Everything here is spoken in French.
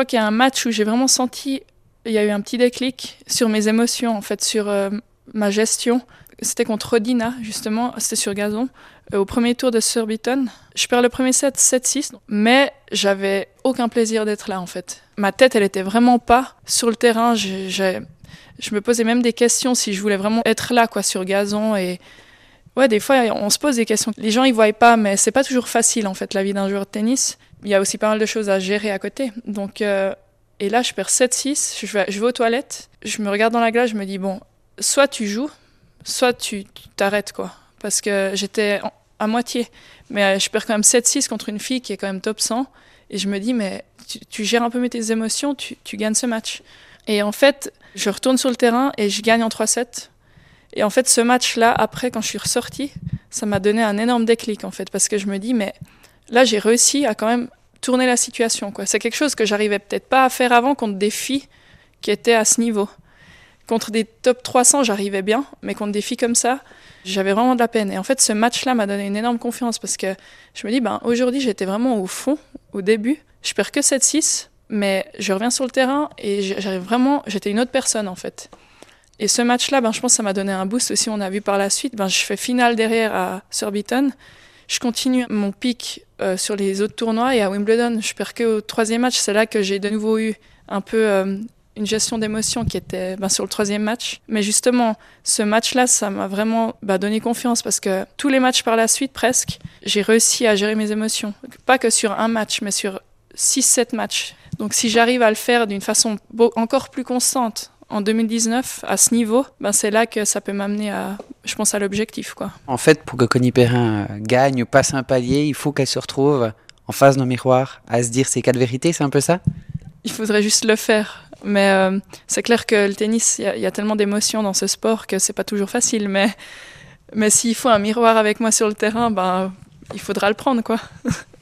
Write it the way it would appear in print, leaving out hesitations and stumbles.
crois qu'il y a un match où j'ai vraiment senti, il y a eu un petit déclic sur mes émotions, en fait, sur ma gestion. C'était contre Rodina, justement, c'était sur gazon, au premier tour de Surbiton. Je perds le premier set 7-6, mais j'avais aucun plaisir d'être là, en fait. Ma tête, elle était vraiment pas sur le terrain. Je me posais même des questions si je voulais vraiment être là, quoi, sur gazon. Et ouais, des fois, on se pose des questions. Les gens, ils voient pas, mais c'est pas toujours facile, en fait, la vie d'un joueur de tennis. Il y a aussi pas mal de choses à gérer à côté. Donc, et là, je perds 7-6, je vais aux toilettes, je me regarde dans la glace, je me dis, bon, soit tu joues, soit tu t'arrêtes, quoi. Parce que j'étais à moitié. Mais je perds quand même 7-6 contre une fille qui est quand même top 100. Et je me dis, mais tu gères un peu tes émotions, tu gagnes ce match. Et en fait, je retourne sur le terrain et je gagne en 3-7. Et en fait, ce match-là, après, quand je suis ressortie, ça m'a donné un énorme déclic, en fait. Parce que je me dis, mais là, j'ai réussi à quand même tourner la situation, quoi. C'est quelque chose que j'arrivais peut-être pas à faire avant contre des filles qui étaient à ce niveau. Contre des top 300, j'arrivais bien, mais contre des filles comme ça, j'avais vraiment de la peine. Et en fait, ce match-là m'a donné une énorme confiance parce que je me dis, aujourd'hui, j'étais vraiment au fond, au début. Je perds que 7-6, mais je reviens sur le terrain et j'étais une autre personne, en fait. Et ce match-là, je pense que ça m'a donné un boost aussi. On a vu par la suite, je fais finale derrière à Surbiton. Je continue mon pic sur les autres tournois et à Wimbledon, je perds qu'au troisième match. C'est là que j'ai de nouveau eu un peu une gestion d'émotion qui était sur le troisième match. Mais justement, ce match-là, ça m'a vraiment donné confiance parce que tous les matchs par la suite, presque, j'ai réussi à gérer mes émotions. Pas que sur un match, mais sur 6-7 matchs. Donc si j'arrive à le faire d'une façon encore plus constante en 2019, à ce niveau, c'est là que ça peut m'amener je pense, à l'objectif, quoi. En fait, pour que Connie Perrin gagne ou passe un palier, il faut qu'elle se retrouve en face d'un miroir à se dire ses 4 vérités, c'est un peu ça ? Il faudrait juste le faire. Mais c'est clair que le tennis, il y a tellement d'émotions dans ce sport que c'est pas toujours facile. Mais s'il faut un miroir avec moi sur le terrain, il faudra le prendre, quoi.